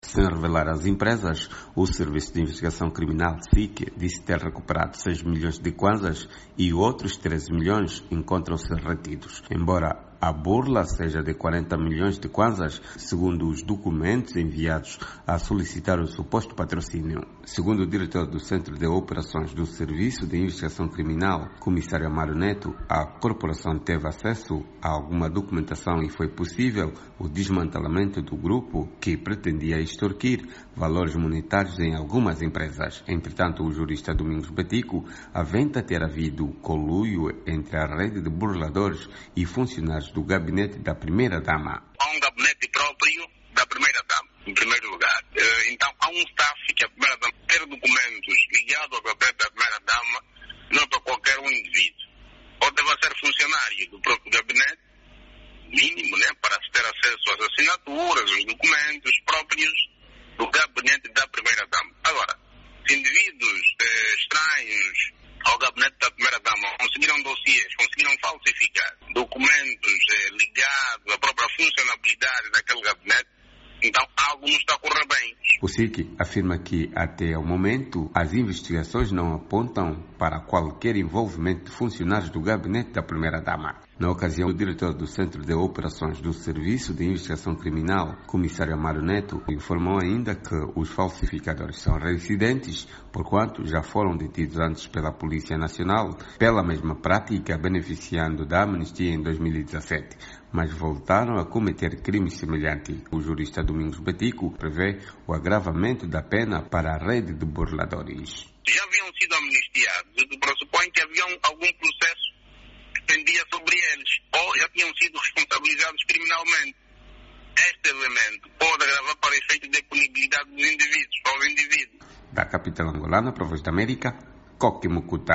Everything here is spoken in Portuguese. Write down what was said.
Sem revelar as empresas, o Serviço de Investigação Criminal, SIC, disse ter recuperado 6 milhões de kwanzas e outros 13 milhões encontram-se retidos. Embora a burla seja de 40 milhões de kwanzas, segundo os documentos enviados a solicitar o suposto patrocínio. Segundo o diretor do Centro de Operações do Serviço de Investigação Criminal, comissário Amaro Neto, a corporação teve acesso a alguma documentação e foi possível o desmantelamento do grupo que pretendia extorquir valores monetários em algumas empresas. Entretanto, o jurista Domingos Batico aventa ter havido conluio entre a rede de burladores e funcionários do gabinete da primeira-dama. Há um gabinete próprio da primeira-dama, em primeiro lugar. Então, há um staff que a primeira-dama ter documentos ligados ao gabinete da primeira-dama não é para qualquer um indivíduo. Ou deve ser funcionário do próprio gabinete, mínimo, né, para se ter acesso às assinaturas, os documentos próprios do gabinete da primeira-dama. Agora, se indivíduos estranhos ao gabinete da primeira-dama conseguiram dossiês, conseguiram falsificar documentos ligados à própria funcionabilidade daquele gabinete, então algo não está a correr bem. O SIC afirma que, até o momento, as investigações não apontam para qualquer envolvimento de funcionários do gabinete da primeira-dama. Na ocasião, o diretor do Centro de Operações do Serviço de Investigação Criminal, comissário Amaro Neto, informou ainda que os falsificadores são reincidentes, porquanto já foram detidos antes pela Polícia Nacional pela mesma prática, beneficiando da amnistia em 2017, mas voltaram a cometer crimes semelhantes. O jurista Domingos Batico prevê o agravamento da pena para a rede de burladores. Já haviam sido amnistiados, o que pressupõe que havia algum processo pendia sobre eles, ou já tinham sido responsabilizados criminalmente. Este elemento pode agravar para efeito de punibilidade dos indivíduos, para os indivíduos. Da capital angolana para a Voz da América, Coque Mucuta.